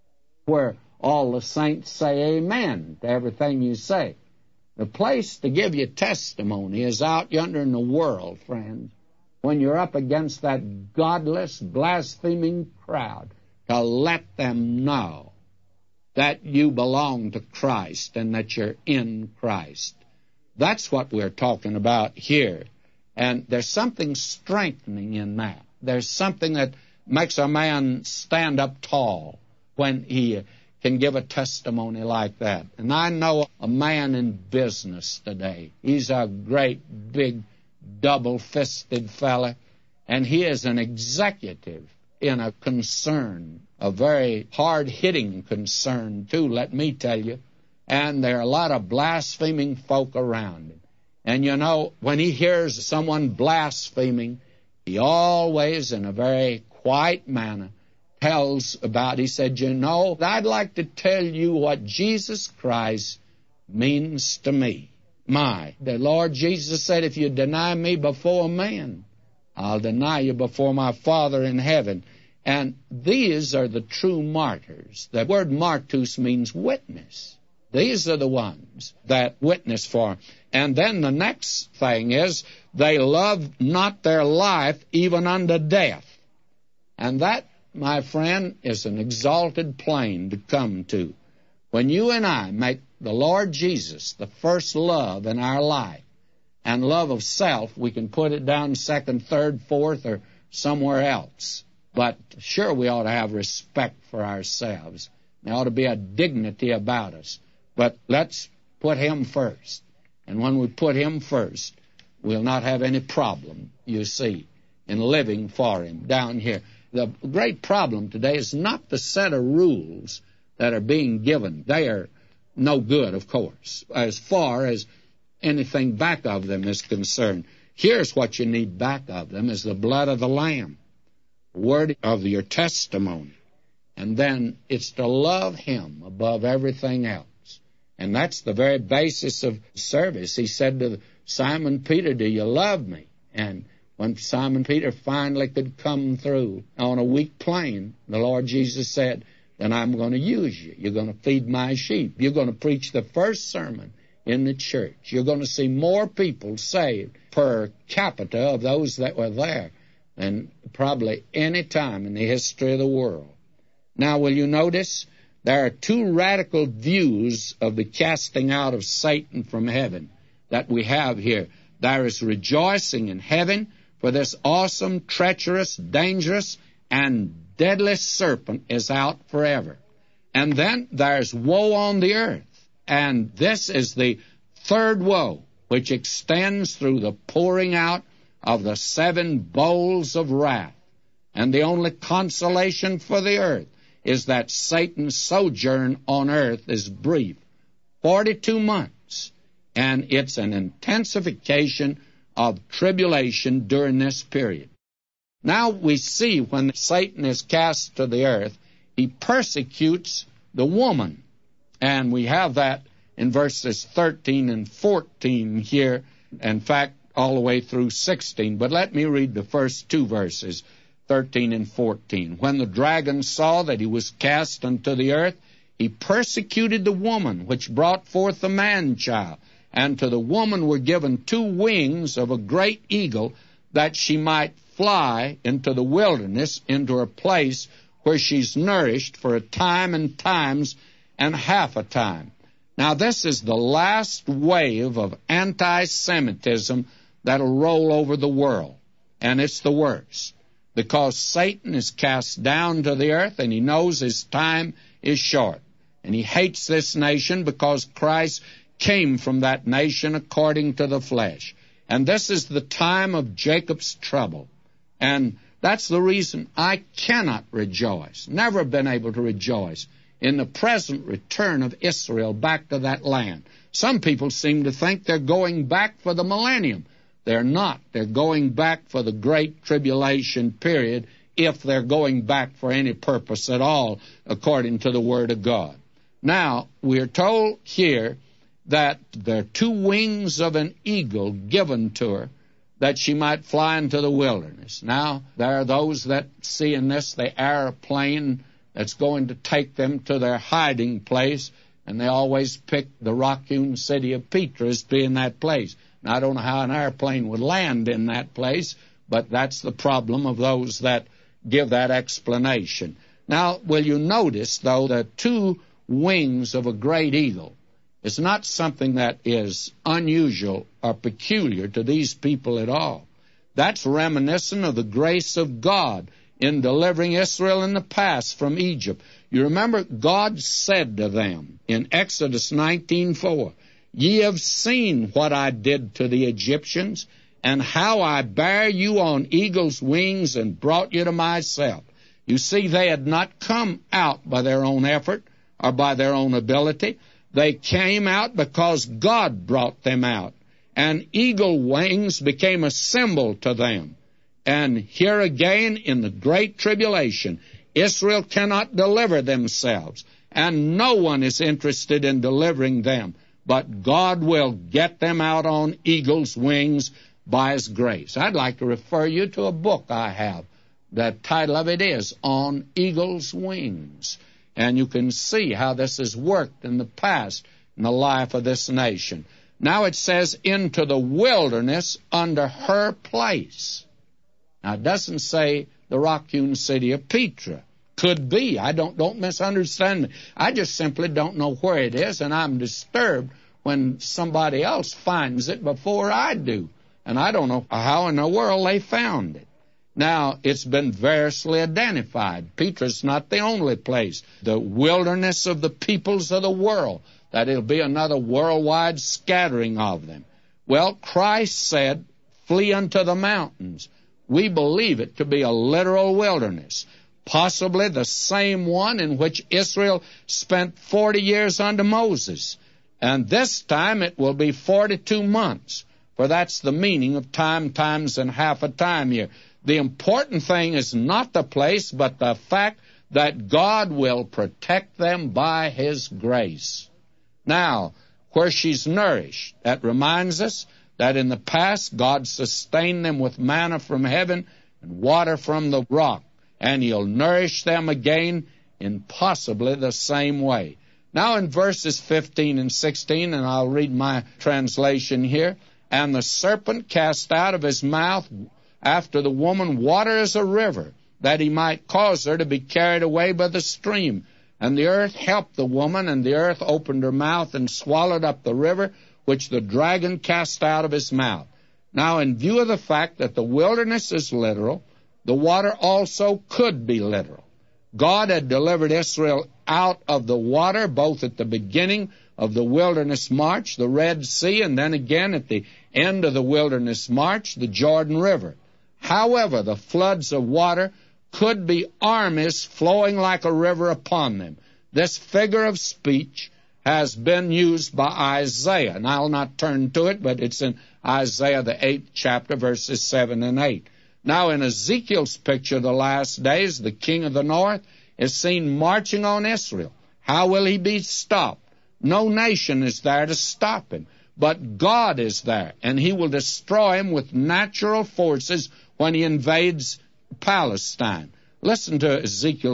where all the saints say amen to everything you say. The place to give your testimony is out yonder in the world, friends, when you're up against that godless, blaspheming crowd, to let them know that you belong to Christ and that you're in Christ. That's what we're talking about here. And there's something strengthening in that. There's something that makes a man stand up tall when he can give a testimony like that. And I know a man in business today. He's a great, big, double-fisted fella, and he is an executive in a concern, a very hard-hitting concern, too, let me tell you. And there are a lot of blaspheming folk around him. And you know, when he hears someone blaspheming, he always, in a very quiet manner, tells about, he said, you know, I'd like to tell you what Jesus Christ means to me. The Lord Jesus said, if you deny me before men, I'll deny you before my Father in heaven. And these are the true martyrs. The word martus means witness. These are the ones that witness for him. And then the next thing is, they love not their life even unto death. And that, my friend, is an exalted plane to come to. When you and I make the Lord Jesus the first love in our life, and love of self, we can put it down second, third, fourth, or somewhere else. But sure, we ought to have respect for ourselves. There ought to be a dignity about us. But let's put him first. And when we put him first, we'll not have any problem, you see, in living for him down here. The great problem today is not the set of rules that are being given. They are no good, of course, as far as anything back of them is concerned. Here's what you need back of them is the blood of the Lamb, word of your testimony. And then it's to love Him above everything else. And that's the very basis of service. He said to Simon Peter, do you love me? And when Simon Peter finally could come through on a weak plain, the Lord Jesus said, then I'm going to use you. You're going to feed my sheep. You're going to preach the first sermon in the church. You're going to see more people saved per capita of those that were there than probably any time in the history of the world. Now, will you notice there are two radical views of the casting out of Satan from heaven that we have here. There is rejoicing in heaven for this awesome, treacherous, dangerous, and deadly serpent is out forever. And then there's woe on the earth. And this is the third woe, which extends through the pouring out of the 7 bowls of wrath. And the only consolation for the earth is that Satan's sojourn on earth is brief, 42 months, and it's an intensification of tribulation during this period. Now we see when Satan is cast to the earth, he persecutes the woman, and we have that in verses 13 and 14 here, in fact, all the way through 16. But let me read the first 2 verses, 13 and 14. When the dragon saw that he was cast unto the earth, he persecuted the woman which brought forth the man-child. And to the woman were given 2 wings of a great eagle, that she might fly into the wilderness, into a place where she's nourished for a time and times and half a time. Now this is the last wave of anti-Semitism that'll roll over the world, and it's the worst. Because Satan is cast down to the earth, and he knows his time is short. And he hates this nation because Christ came from that nation according to the flesh. And this is the time of Jacob's trouble. And that's the reason I cannot rejoice, never been able to rejoice, in the present return of Israel back to that land. Some people seem to think they're going back for the millennium. They're not. They're going back for the great tribulation period, if they're going back for any purpose at all, according to the Word of God. Now, we're told here that there are 2 wings of an eagle given to her, that she might fly into the wilderness. Now, there are those that see in this the airplane that's going to take them to their hiding place, and they always pick the rock-hewn city of Petra as being that place. I don't know how an airplane would land in that place, but that's the problem of those that give that explanation. Now, will you notice, though, the 2 wings of a great eagle is not something that is unusual or peculiar to these people at all. That's reminiscent of the grace of God in delivering Israel in the past from Egypt. You remember, God said to them in Exodus 19:4, Ye have seen what I did to the Egyptians, and how I bare you on eagle's wings and brought you to myself. You see, they had not come out by their own effort or by their own ability. They came out because God brought them out. And eagle wings became a symbol to them. And here again, in the great tribulation, Israel cannot deliver themselves, and no one is interested in delivering them. But God will get them out on eagle's wings by His grace. I'd like to refer you to a book I have. The title of it is On Eagle's Wings. And you can see how this has worked in the past in the life of this nation. Now it says, into the wilderness under her place. Now it doesn't say the rock-hewn city of Petra. Could be. I don't misunderstand me. I just simply don't know where it is, and I'm disturbed when somebody else finds it before I do. And I don't know how in the world they found it. Now, it's been variously identified. Petra's not the only place. The wilderness of the peoples of the world, that it'll be another worldwide scattering of them. Well, Christ said, flee unto the mountains. We believe it to be a literal wilderness, possibly the same one in which Israel spent 40 years under Moses. And this time it will be 42 months, for that's the meaning of time, times, and half a time here. The important thing is not the place, but the fact that God will protect them by His grace. Now, where she's nourished, that reminds us that in the past God sustained them with manna from heaven and water from the rock, and He'll nourish them again in possibly the same way. Now in verses 15 and 16, and I'll read my translation here, and the serpent cast out of his mouth after the woman water as a river, that he might cause her to be carried away by the stream. And the earth helped the woman, and the earth opened her mouth and swallowed up the river, which the dragon cast out of his mouth. Now, in view of the fact that the wilderness is literal, the water also could be literal. God had delivered Israel out of the water, both at the beginning of the wilderness march, the Red Sea, and then again at the end of the wilderness march, the Jordan River. However, the floods of water could be armies flowing like a river upon them. This figure of speech has been used by Isaiah, and I'll not turn to it, but it's in Isaiah, the 8th chapter, verses 7 and 8. Now, in Ezekiel's picture of the last days, the king of the north is seen marching on Israel. How will he be stopped? No nation is there to stop him, but God is there, and He will destroy him with natural forces when he invades Palestine. Listen to Ezekiel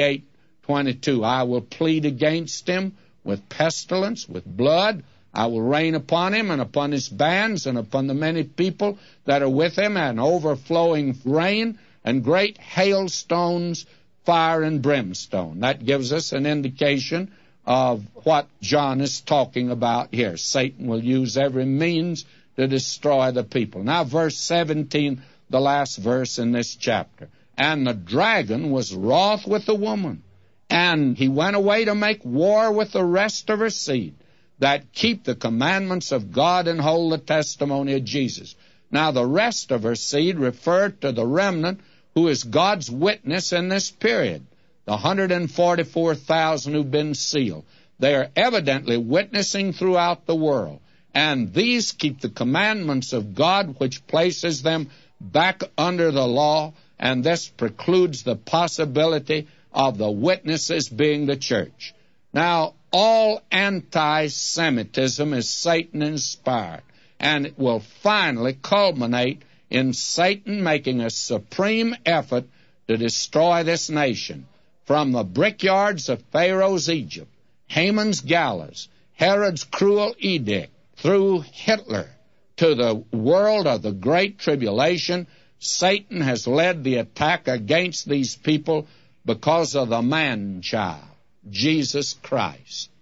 38:22. I will plead against him with pestilence, with blood. I will rain upon him and upon his bands and upon the many people that are with him, and overflowing rain and great hailstones, fire and brimstone. That gives us an indication of what John is talking about here. Satan will use every means to destroy the people. Now, verse 17, the last verse in this chapter. And the dragon was wroth with the woman, and he went away to make war with the rest of her seed, that keep the commandments of God and hold the testimony of Jesus. Now, the rest of her seed referred to the remnant who is God's witness in this period, the 144,000 who've been sealed. They are evidently witnessing throughout the world, and these keep the commandments of God, which places them back under the law, and this precludes the possibility of the witnesses being the church. Now, all anti-Semitism is Satan-inspired, and it will finally culminate in Satan making a supreme effort to destroy this nation. From the brickyards of Pharaoh's Egypt, Haman's gallows, Herod's cruel edict, through Hitler, to the world of the Great Tribulation, Satan has led the attack against these people because of the man-child, Jesus Christ.